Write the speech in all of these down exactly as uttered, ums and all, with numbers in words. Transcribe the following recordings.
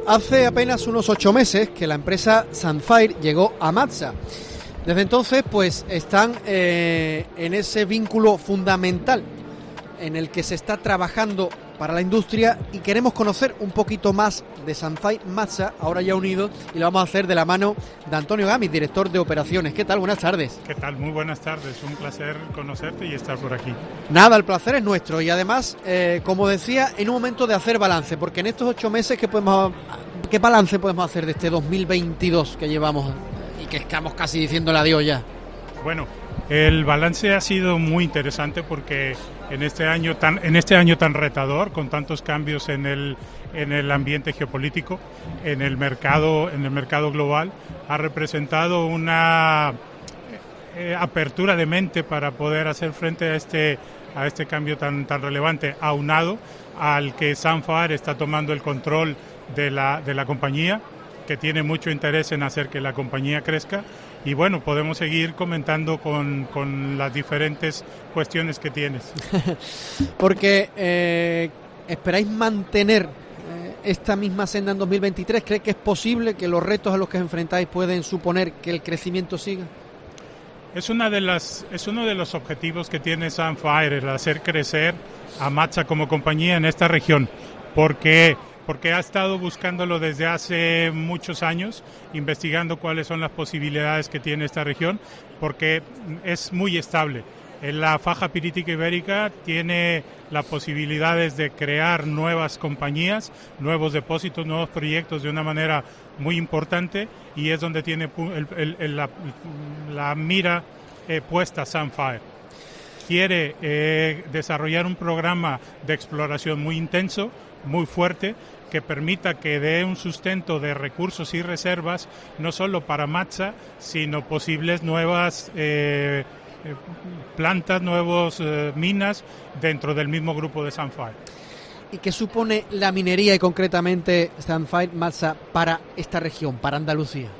hace apenas unos ocho meses que la empresa Sunfire llegó a Matsa. Desde entonces, pues están eh, en ese vínculo fundamental en el que se está trabajando para la industria, y queremos conocer un poquito más de Sunfire Matsa, ahora ya unidos, y lo vamos a hacer de la mano de Antonio Gámez, director de operaciones. ¿Qué tal? Buenas tardes. ¿Qué tal? Muy buenas tardes, un placer conocerte y estar por aquí. Nada, el placer es nuestro, y además, eh, como decía, en un momento de hacer balance, porque en estos ocho meses, ¿qué, podemos, qué balance podemos hacer de este dos mil veintidós que llevamos y que estamos casi diciendo el adiós ya? Bueno, el balance ha sido muy interesante porque en este año tan en este año tan retador, con tantos cambios en el en el ambiente geopolítico, en el mercado en el mercado global, ha representado una eh, apertura de mente para poder hacer frente a este a este cambio tan tan relevante, aunado al que Sunfire está tomando el control de la de la compañía, que tiene mucho interés en hacer que la compañía crezca. Y bueno, podemos seguir comentando con, con las diferentes cuestiones que tienes. Porque eh, esperáis mantener eh, esta misma senda en dos mil veintitrés. ¿Crees que es posible que los retos a los que os enfrentáis pueden suponer que el crecimiento siga? Es una de las es uno de los objetivos que tiene Sunfire, el hacer crecer a Matsa como compañía en esta región, porque porque ha estado buscándolo desde hace muchos años, investigando cuáles son las posibilidades que tiene esta región, porque es muy estable. En la faja pirítica ibérica tiene las posibilidades de crear nuevas compañías, nuevos depósitos, nuevos proyectos de una manera muy importante, y es donde tiene el, el, el, la, la mira eh, puesta Sunfire. Quiere eh, desarrollar un programa de exploración muy intenso, muy fuerte, que permita que dé un sustento de recursos y reservas, no solo para Matsa, sino posibles nuevas eh, eh, plantas, nuevas eh, minas dentro del mismo grupo de Sunfire. ¿Y qué supone la minería y concretamente Sunfire Matsa para esta región, para Andalucía?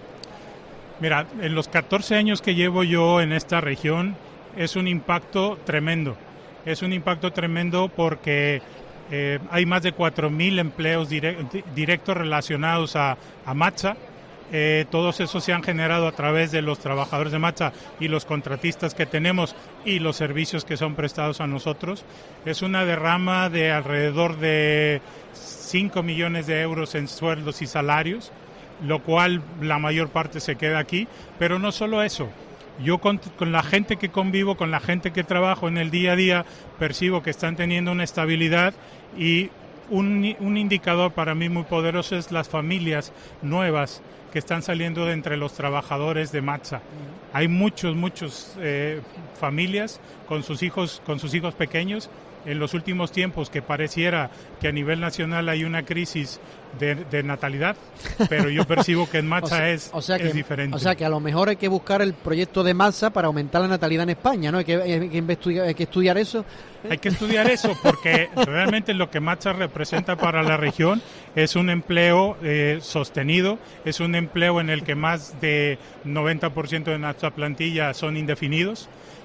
Mira, en los catorce años que llevo yo en esta región es un impacto tremendo. Es un impacto tremendo porque Eh, hay más de cuatro mil empleos direct, directos relacionados a, a Matsa. Eh, todos esos se han generado a través de los trabajadores de Matsa y los contratistas que tenemos y los servicios que son prestados a nosotros. Es una derrama de alrededor de cinco millones de euros en sueldos y salarios, lo cual la mayor parte se queda aquí, pero no solo eso. Yo con, con la gente que convivo, con la gente que trabajo en el día a día, percibo que están teniendo una estabilidad, y un, un indicador para mí muy poderoso es las familias nuevas que están saliendo de entre los trabajadores de Matsa. Hay muchos, muchos eh, familias con sus hijos, con sus hijos pequeños. En los últimos tiempos, que pareciera que a nivel nacional hay una crisis de, de natalidad, pero yo percibo que en Matsa o sea, es, o sea que, es diferente. O sea que a lo mejor hay que buscar el proyecto de Matsa para aumentar la natalidad en España, ¿no? Hay que, hay que, investigar, hay que estudiar eso. Hay que estudiar eso porque realmente lo que Matsa representa para la región es un empleo eh, sostenido, es un empleo en el que más de noventa por ciento de nuestra plantilla son indefinidos.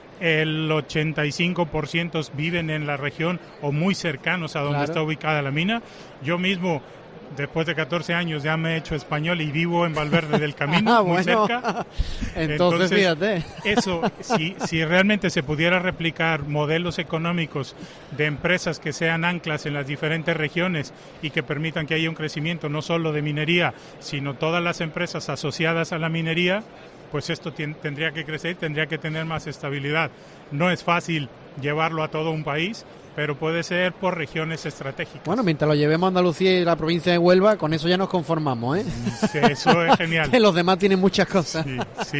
El ochenta y cinco por ciento viven en la región o muy cercanos a donde claro. está ubicada la mina. Yo mismo, después de catorce años, ya me he hecho español y vivo en Valverde del Camino, ah, muy bueno. cerca. Entonces, Entonces, fíjate. Eso, si, si realmente se pudiera replicar modelos económicos de empresas que sean anclas en las diferentes regiones y que permitan que haya un crecimiento no solo de minería, sino todas las empresas asociadas a la minería, pues esto t- tendría que crecer, tendría que tener más estabilidad. No es fácil llevarlo a todo un país, pero puede ser por regiones estratégicas. Bueno, mientras lo llevemos a Andalucía y la provincia de Huelva, con eso ya nos conformamos, ¿eh? Sí, eso es genial. Que los demás tienen muchas cosas. Sí, sí.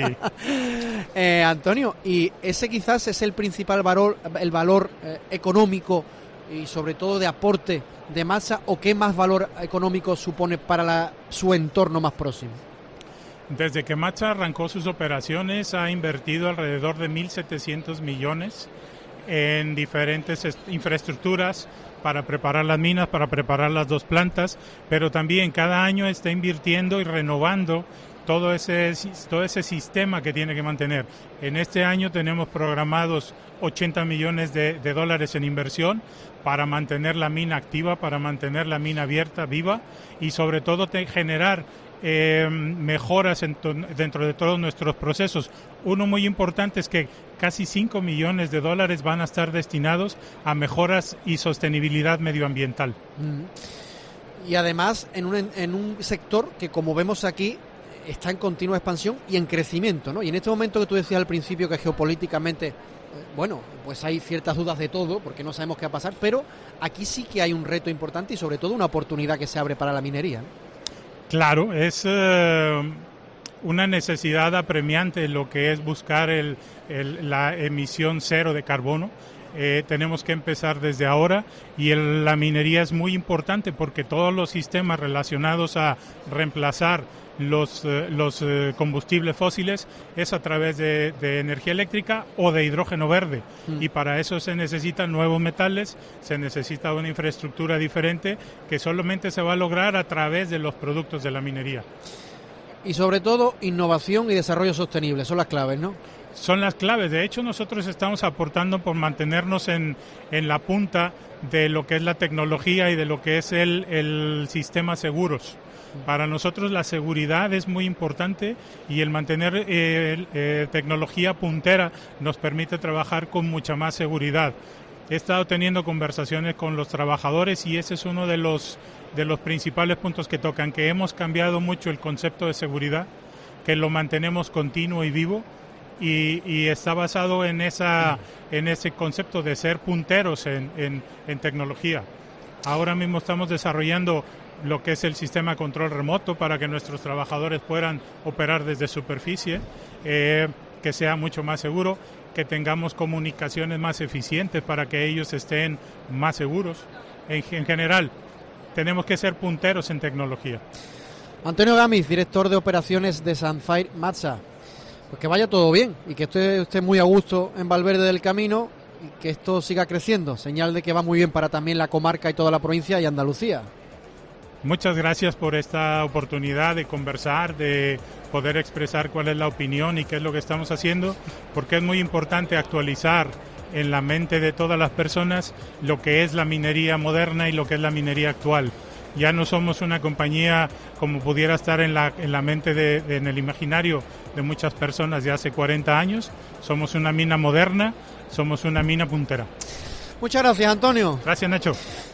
eh, Antonio, y ese quizás es el principal valor, el valor eh, económico y sobre todo de aporte de Matsa, ¿o qué más valor económico supone para la, su entorno más próximo? Desde que Matsa arrancó sus operaciones ha invertido alrededor de mil setecientos millones en diferentes est- infraestructuras para preparar las minas, para preparar las dos plantas, pero también cada año está invirtiendo y renovando todo ese, todo ese sistema que tiene que mantener. En este año tenemos programados ochenta millones de, de dólares en inversión para mantener la mina activa, para mantener la mina abierta, viva, y sobre todo te, generar eh, mejoras en to, dentro de todos nuestros procesos. Uno muy importante es que casi cinco millones de dólares van a estar destinados a mejoras y sostenibilidad medioambiental. Mm. Y además en un, en un sector que, como vemos aquí, está en continua expansión y en crecimiento, ¿no? Y en este momento que tú decías al principio que geopolíticamente, bueno, pues hay ciertas dudas de todo, porque no sabemos qué va a pasar, pero aquí sí que hay un reto importante y sobre todo una oportunidad que se abre para la minería, ¿no? Claro, es eh, una necesidad apremiante lo que es buscar el, el, la emisión cero de carbono. Eh, tenemos que empezar desde ahora y el, la minería es muy importante porque todos los sistemas relacionados a reemplazar los, eh, los eh, combustibles fósiles es a través de, de energía eléctrica o de hidrógeno verde. Mm. Y para eso se necesitan nuevos metales, se necesita una infraestructura diferente que solamente se va a lograr a través de los productos de la minería. Y sobre todo innovación y desarrollo sostenible, son las claves, ¿no? Son las claves. De hecho, nosotros estamos aportando por mantenernos en, en la punta de lo que es la tecnología y de lo que es el, el sistema seguros. Para nosotros la seguridad es muy importante y el mantener eh, eh, tecnología puntera nos permite trabajar con mucha más seguridad. He estado teniendo conversaciones con los trabajadores y ese es uno de los, de los principales puntos que tocan, que hemos cambiado mucho el concepto de seguridad, que lo mantenemos continuo y vivo. Y, y está basado en esa en ese concepto de ser punteros en, en, en tecnología. Ahora mismo estamos desarrollando lo que es el sistema de control remoto para que nuestros trabajadores puedan operar desde superficie, eh, que sea mucho más seguro, que tengamos comunicaciones más eficientes para que ellos estén más seguros. En, en general, tenemos que ser punteros en tecnología. Antonio Gámez, director de operaciones de Sandfire Matsa. Pues que vaya todo bien y que esté usted muy a gusto en Valverde del Camino y que esto siga creciendo, señal de que va muy bien para también la comarca y toda la provincia y Andalucía. Muchas gracias por esta oportunidad de conversar, de poder expresar cuál es la opinión y qué es lo que estamos haciendo, porque es muy importante actualizar en la mente de todas las personas lo que es la minería moderna y lo que es la minería actual. Ya no somos una compañía como pudiera estar en la, en la mente, de, de, en el imaginario de muchas personas de hace cuarenta años. Somos una mina moderna, somos una mina puntera. Muchas gracias, Antonio. Gracias, Nacho.